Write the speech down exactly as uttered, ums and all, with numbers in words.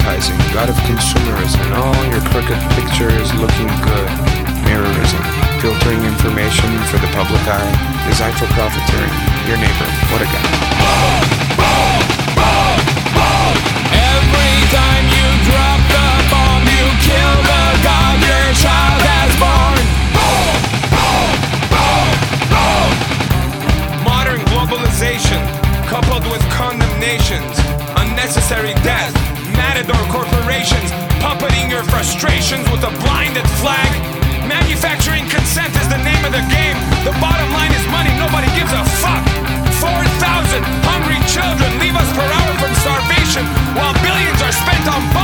advertising, god of consumerism, and all your crooked pictures looking good. Mirrorism, filtering information for the public eye, designed for profiteering. Your neighbor, what a guy. Every time you drop the bomb, you kill the god your child has born. Modern globalization, coupled with condemnations, unnecessary death, matador corporations, puppeting your frustrations with a blinded flag. Manufacturing consent is the name of the game. The bottom line is money, nobody gives a fuck. four thousand hungry children leave us per hour from starvation, while billions are spent on